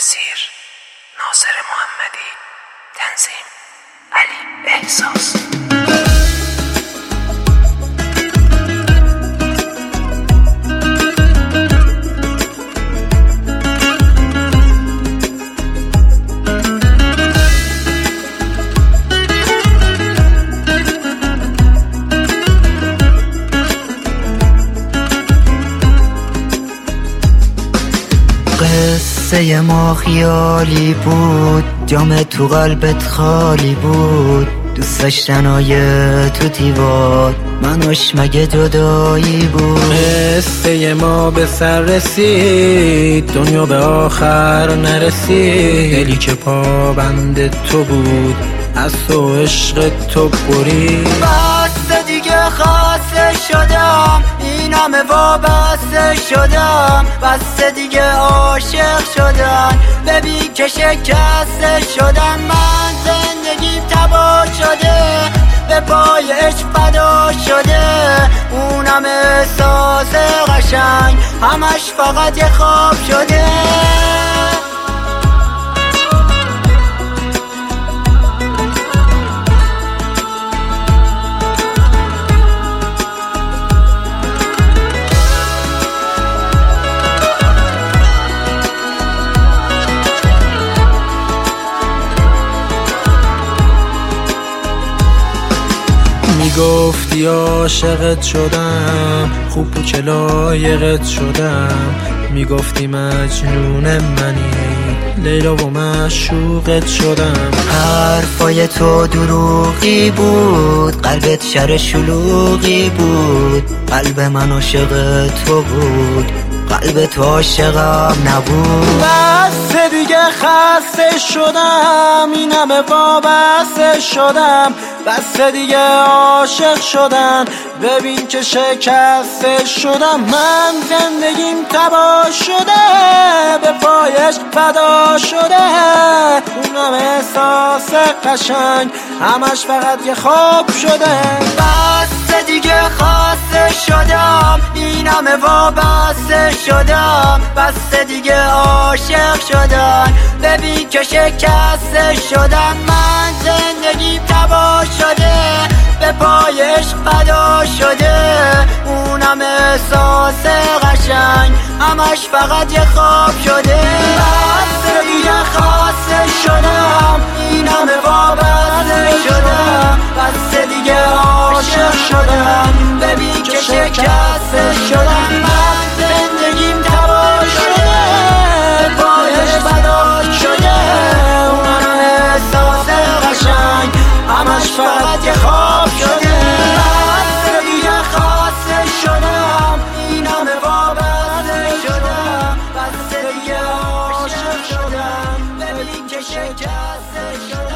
نصیر ناصر محمدی، تنظیم علی احساس. قصه ما خیالی بود، جام تو قلبت خالی بود، دوست داشتنای تو دیوار منوش مگه جدایی بود. قصه ما به سر رسید، دنیا به آخر نرسید، دلی که پابند تو بود از تو عشق تو برید. بس دیگه خسته شدم، این همه وابسته شدم، بس دیگه عاشق شدم، ببین که شکسته شدم. من زندگیم تباه شده، به پای عشق فدا شده، اونم احساس قشنگ همش فقط یه خواب شده. میگفتی عاشقت شدم، خوب بود که لایقت شدم، میگفتی مجنون منی، لیلا و معشوقت شدم. حرفای تو دروغی بود، قلبت شر شلوغی بود، قلب من عاشق تو بود، قلب تو عاشقم نبود. بس دیگه خسته شدم، این همه وابسته شدم، بس دیگه عاشق شدن، ببین که شکسته شدم. من زندگیم تباه شده، به پایش فدا شده، اونم احساس قشنگ همش فقط یه خواب شده. بس دیگه خسته شدم، این همه وابسته شدم، بس دیگه عاشق شدم، ببین که شکسته شدم. من زندگیم تباه شده، به پای عشق فدا شده، اونم احساس قشنگ همش فقط یه خواب شده. بس دیگه خسته شدم، این همه وابسته شدم، بس دیگه عاشق شدم، ببین که شکسته شدم. من زندگیم تباه شده، پایش فدا شده، اونم احساس قشنگ همش فقط یه خواب شده. بس دیگه خسته شدم، این همه وابسته شدم، بس دیگه عاشق شدم، ببین که شکسته شدم.